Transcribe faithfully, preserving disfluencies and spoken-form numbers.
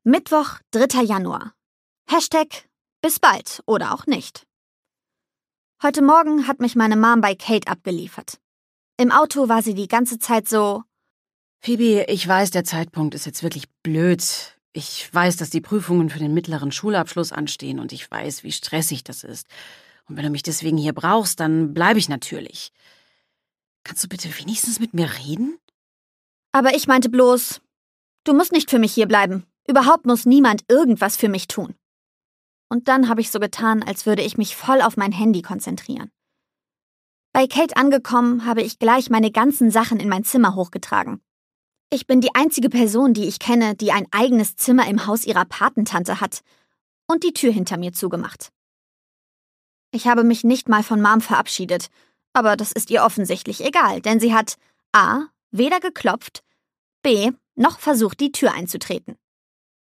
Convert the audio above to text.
Mittwoch, dritter Januar. Hashtag bis bald oder auch nicht. Heute Morgen hat mich meine Mom bei Kate abgeliefert. Im Auto war sie die ganze Zeit so: Phoebe, ich weiß, der Zeitpunkt ist jetzt wirklich blöd. Ich weiß, dass die Prüfungen für den mittleren Schulabschluss anstehen und ich weiß, wie stressig das ist. Und wenn du mich deswegen hier brauchst, dann bleibe ich natürlich. Kannst du bitte wenigstens mit mir reden? Aber ich meinte bloß, du musst nicht für mich hier bleiben. Überhaupt muss niemand irgendwas für mich tun. Und dann habe ich so getan, als würde ich mich voll auf mein Handy konzentrieren. Bei Kate angekommen, habe ich gleich meine ganzen Sachen in mein Zimmer hochgetragen. Ich bin die einzige Person, die ich kenne, die ein eigenes Zimmer im Haus ihrer Patentante hat und die Tür hinter mir zugemacht. Ich habe mich nicht mal von Mom verabschiedet, aber das ist ihr offensichtlich egal, denn sie hat a. weder geklopft, b. noch versucht, die Tür einzutreten.